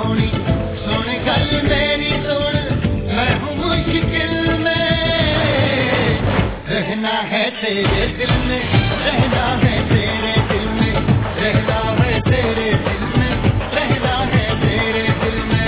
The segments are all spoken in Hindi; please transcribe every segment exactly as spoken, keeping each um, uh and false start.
सोनी सुन गल मेरी सुन, मैं हूँ मुश्किल में, रहना है तेरे दिल में, रहना है तेरे दिल में, रहना है तेरे दिल में, रहना है तेरे दिल में।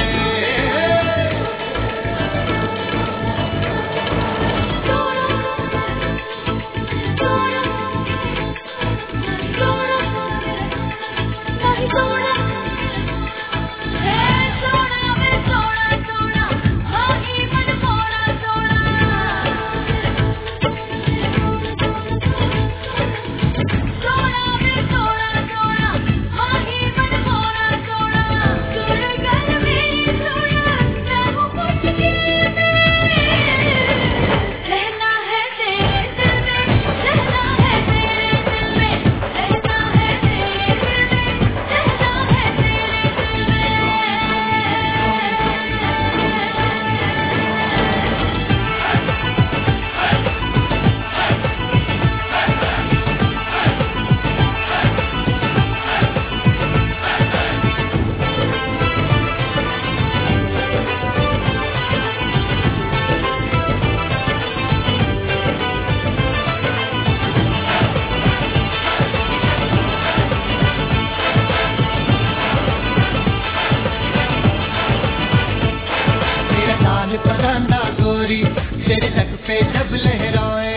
तेरे लक पे जब लहराए,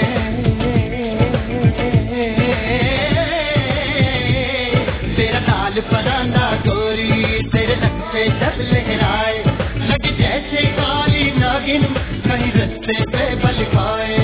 तेरा लाल परांदा गोरी, तेरे लक पे जब लहराए, लग जैसे काली नागिन कहीं रस्ते पे बल पाए।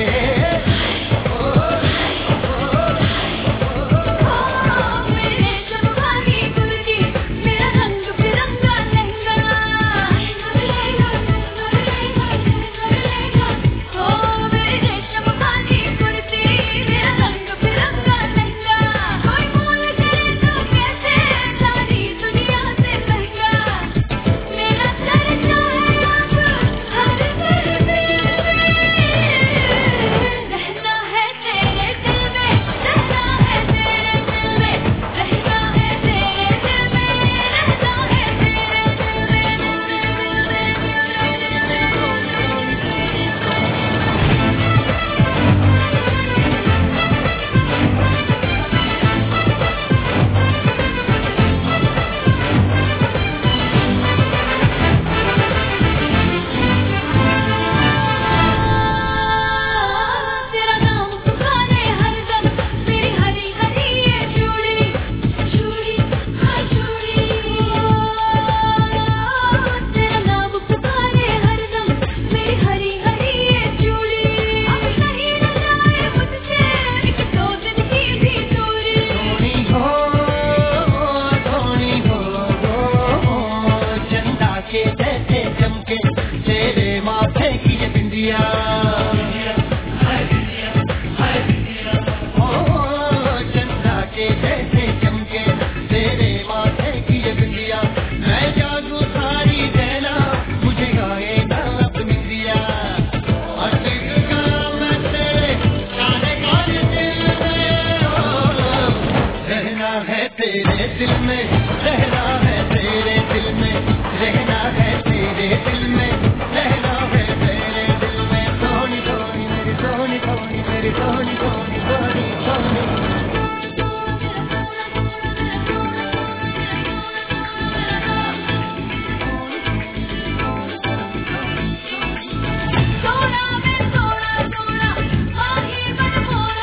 तेरे दिल में रहना है, तेरे दिल में रहना है, तेरे दिल में रहना है, तेरे दिल में। सोनी सोनी मेरी सोनी सोनी मेरी सोनी सोनी सोनी सोनी।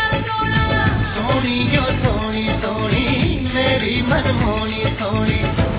सोनी यो सोनी सोनी मेरी मनमोनी सोनी।